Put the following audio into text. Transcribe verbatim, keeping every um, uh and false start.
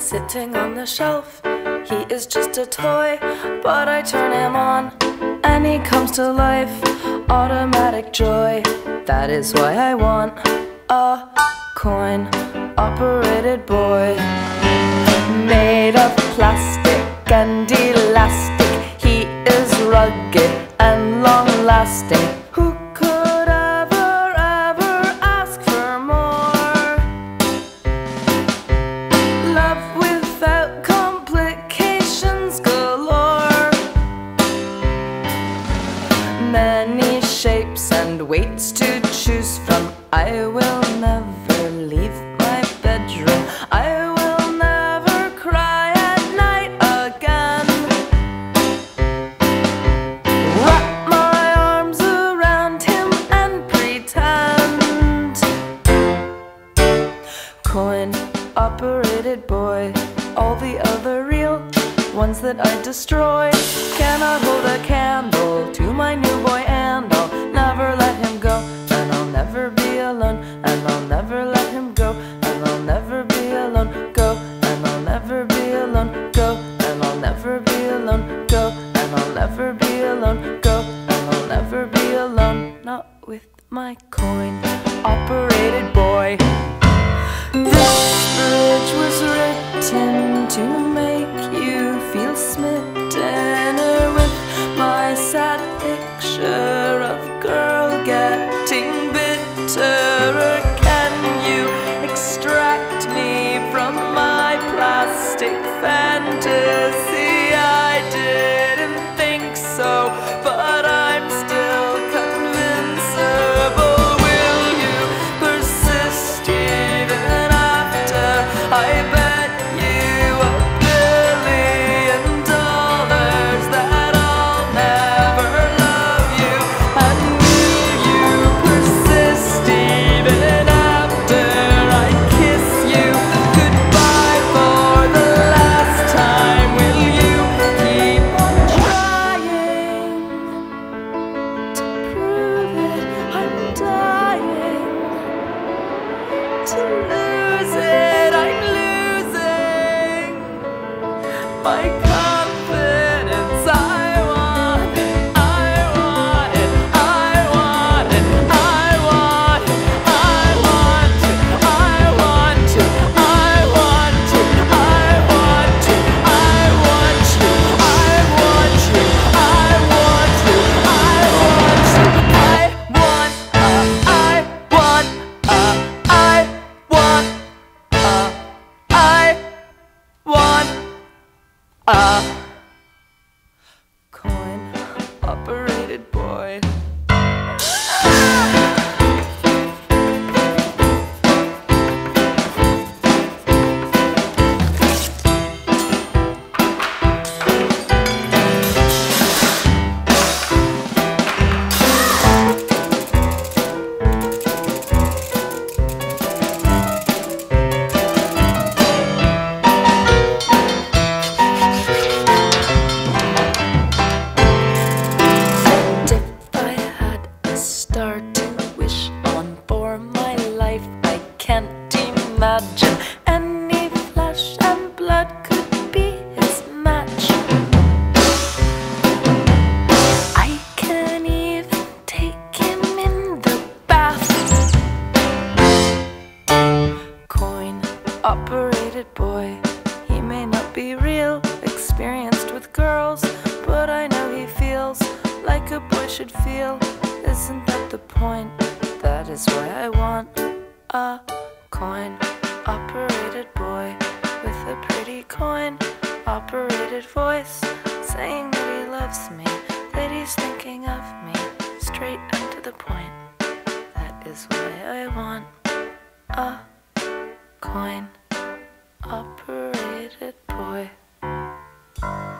sitting on the shelf. He is just a toy, but I turn him on and he comes to life. Automatic joy, that is why I want a coin-operated boy. Made of plastic and elastic, he is rugged and long-lasting. Who could ever, ever ask for more? Love without complications galore. Many shapes and weights to choose from. I will never leave my bedroom. I will never cry at night again. Wrap my arms around him and pretend. Coin-operated boy. All the other real ones that I destroy cannot hold a candle to my new boy, and I'll never let him go. And I'll never be alone, and I'll never let him go. And I'll never be alone, go. And I'll never be alone, go. And I'll never be alone, go. And I'll never be alone, go. And I'll never be alone, not with my coin-operated boy. This bridge was written to make you feel smitten with my sad picture of girl getting bitterer. Can you extract me from my plastic fantasy? I didn't think so, but I'm still convincible. Will you persist even after I bet you a billion dollars that I'll never love you? And will you persist even after I kiss you goodbye for the last time? Will you keep on trying to prove it? I'm dying to lose it. I'm losing my confidence. I want it, I want it, I want it, I want it, I want it, I want to, I want to, I want to, I want you, I want you, I want you, I want you, I want, uh, I want, uh, I want, uh, I want a coin-operated boy. Imagine any flesh and blood could be his match. I can even take him in the bath. Coin-operated boy. He may not be real, experienced with girls, but I know he feels like a boy should feel. Isn't that the point? That is why I want a coin-operated boy with a pretty coin-operated voice, saying that he loves me, that he's thinking of me, straight and to the point. That is why I want a coin-operated boy.